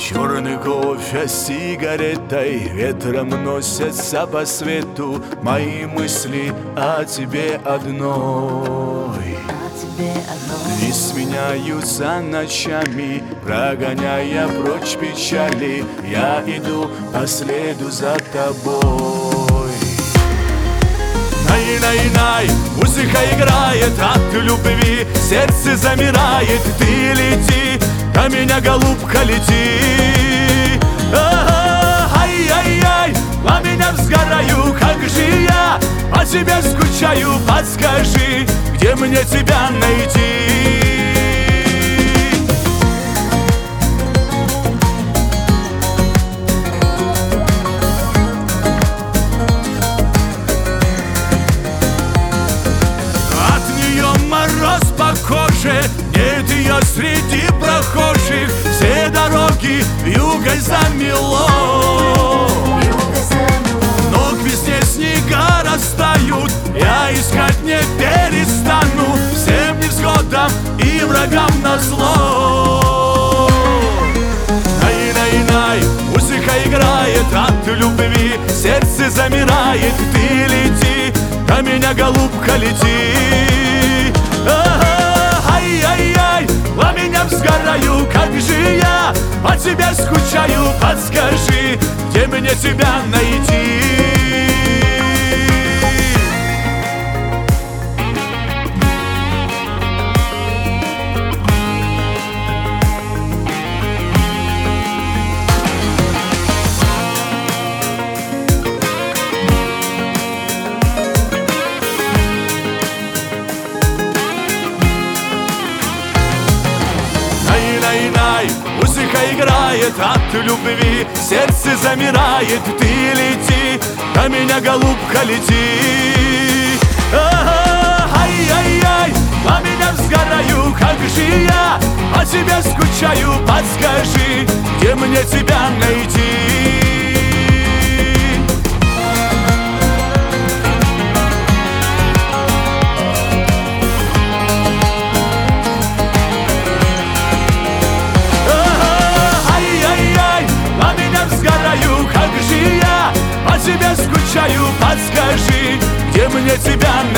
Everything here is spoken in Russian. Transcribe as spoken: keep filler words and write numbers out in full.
Черный кофе с сигаретой ветром носятся по свету мои мысли о тебе одной. И сменяются ночами, прогоняя прочь печали. Я иду по следу за тобой. Най-най-най, музыка играет от любви, сердце замирает. Ты лети, до меня, голубка, лети. Ай-яй-яй, по меня сгораю, как же я по тебе скучаю. Подскажи, где мне тебя найти? Нет ее среди прохожих, все дороги вьюгой замело. Но к весне снега растают, я искать не перестану, всем невзгодам и врагам назло. Най-най-най, музыка играет от любви, сердце замирает. Ты лети, до меня, голубка, лети. Ай-яй-яй, по меня сгораю, как же я по тебе скучаю. Подскажи, где мне тебя найти? Най-най-най, музыка играет от любви, сердце замирает. Ты лети, до меня, голубка, лети. Ай-яй-яй, по меня сгораю, как же я по тебе скучаю. Подскажи, где мне тебя найти? Как же я по тебе скучаю. Подскажи, где мне тебя найти?